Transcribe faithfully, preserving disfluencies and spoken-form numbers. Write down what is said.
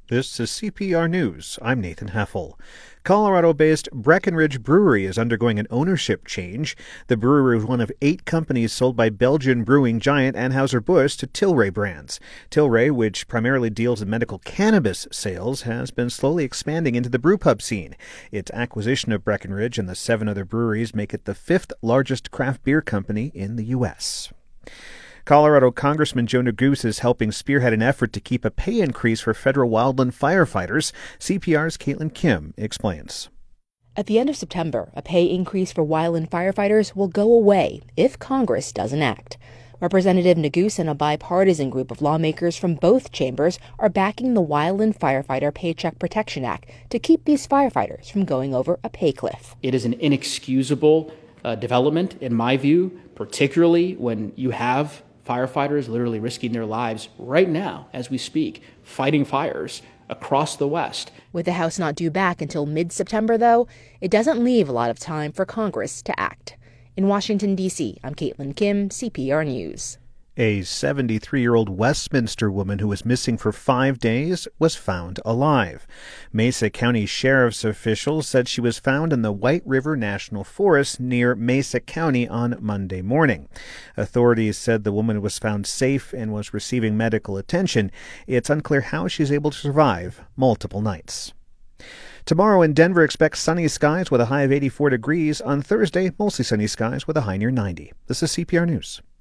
This is C P R News. I'm Nathan Heffel. Colorado-based Breckenridge Brewery is undergoing an ownership change. The brewery was one of eight companies sold by Belgian brewing giant Anheuser-Busch to Tilray Brands. Tilray, which primarily deals in medical cannabis sales, has been slowly expanding into the brewpub scene. Its acquisition of Breckenridge and the seven other breweries make it the fifth largest craft beer company in the U S Colorado Congressman Joe Neguse is helping spearhead an effort to keep a pay increase for federal wildland firefighters. C P R's Caitlin Kim explains. At the end of September, a pay increase for wildland firefighters will go away if Congress doesn't act. Representative Neguse and a bipartisan group of lawmakers from both chambers are backing the Wildland Firefighter Paycheck Protection Act to keep these firefighters from going over a pay cliff. It is an inexcusable uh, development, in my view, particularly when you have firefighters literally risking their lives right now as we speak, fighting fires across the West. With the House not due back until mid-September, though, it doesn't leave a lot of time for Congress to act. In Washington, D C, I'm Caitlin Kim, C P R News. A seventy-three-year-old Westminster woman who was missing for five days was found alive. Mesa County Sheriff's officials said she was found in the White River National Forest near Mesa County on Monday morning. Authorities said the woman was found safe and was receiving medical attention. It's unclear how she's able to survive multiple nights. Tomorrow in Denver, expect sunny skies with a high of eighty-four degrees. On Thursday, mostly sunny skies with a high near ninety. This is C P R News.